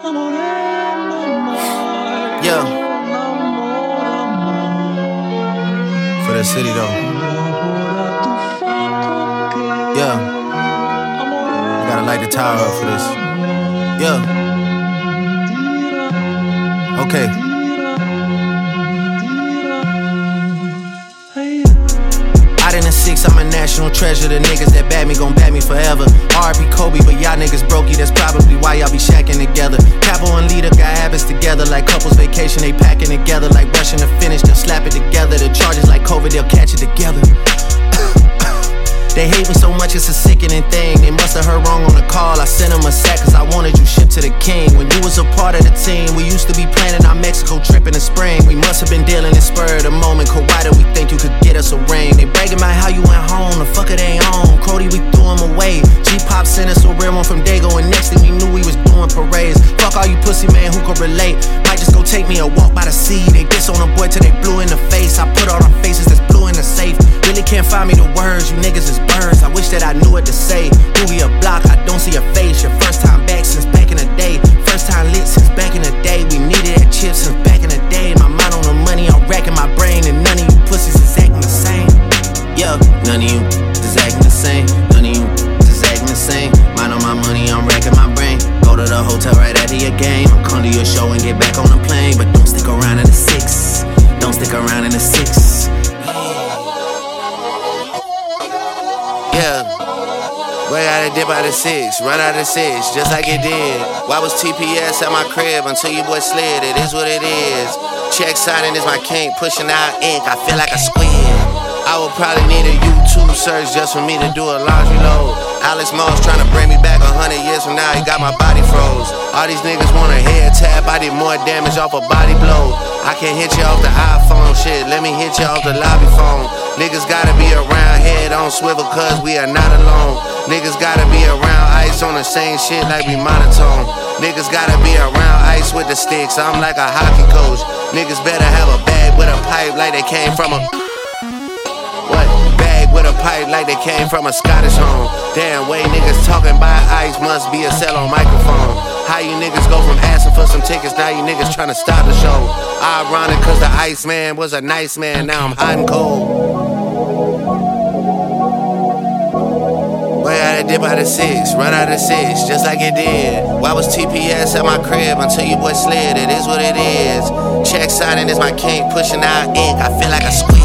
Yeah. For the city though. Yeah. I gotta light the tower up for this. Yeah. Okay. Out in the six, I'm a national treasure. The niggas that bad me gon' bad me forever. R.I.P. Kobe, but y'all niggas brokey. That's probably why y'all be shacking together. Capo and Leader got habits together. Like couples vacation, they packing together. Like rushing to finish, they'll slap it together. The charges like COVID, they'll catch it together. They hate me so much, it's a sickening thing. They must've heard wrong on the call. I sent them a sack cause I wanted you shipped to the king. When you was a part of the team, we used to be planning our Mexico trip in the spring. We must've been dealing in spur of the moment. Cause why did we think you could get us a ring? They bragging about how you went home, the fucker they on. Crody, we threw him away. G-Pop sent us a real one from Dago. And next thing we knew we was doing parades. Fuck all you pussy man who could relate. Might just go take me a walk by the sea. They diss on a boy till they blue in the face. I put all our faces that's blue in the safe. Really can't find me the words, you niggas is birds. I wish that I knew what to say. Boogie a block, I don't see a face. Your first time back since back in the day. First time lit since back in the day. We needed that chip since back in the day. My mind on the money, I'm racking my brain. And none of you pussies is acting the same. Yeah, none of you is acting the same. None of you is acting the same. Mind on my money, I'm racking my brain. Go to the hotel right after your game. I'll come to your show and get back on the plane. But don't stick around in the six. Don't stick around in the six. Yeah, boy gotta dip out of six, run out of six, just like it did. Why was TPS at my crib until you boy slid? It is what it is. Check signing is my kink, pushing out ink, I feel like a squid. I would probably need a YouTube search just for me to do a laundry load. Alex Moss tryna bring me back 100 years from now, he got my body froze. All these niggas want a head tap, I did more damage off a body blow. I can't hit you off the iPhone, shit, let me hit you off the lobby phone. Niggas gotta be around, head on swivel cause we are not alone. Niggas gotta be around ice on the same shit like we monotone. Niggas gotta be around ice with the sticks, I'm like a hockey coach. Niggas better have a bag with a pipe like they came from a... What? Bag with a pipe like they came from a Scottish home. Damn way niggas talking by ice must be a cell on microphone. How you niggas go from asking for some tickets, now you niggas tryna stop the show. Ironic cause the ice man was a nice man, now I'm hot and cold. Boy, I gotta dip out of six, run out of six, just like it did. Why was TPS at my crib until you boy slid? It is what it is. Check signing is my kink, pushing out ink, I feel like a squid.